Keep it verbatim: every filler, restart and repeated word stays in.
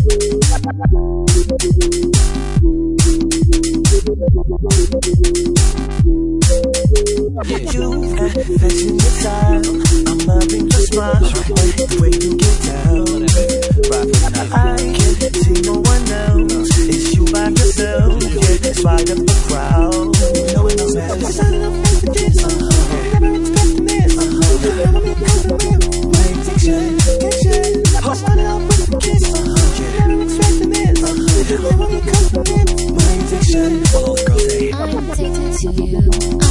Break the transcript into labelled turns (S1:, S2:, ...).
S1: You've got fashion your style. I'm loving your smile, the way you get down. I can't see no one else. It's you by yourself. Yeah, that's why up the crowd. You know it don't matter. Started off like the dance. Uh-huh. Never expect to miss. Uh-huh. Never be compliment. My addiction, addiction. I started off with a kiss. Uh-huh. Never expect to miss. Uh-huh. Never be compliment. My addiction. All the girls say I'm addicted to you.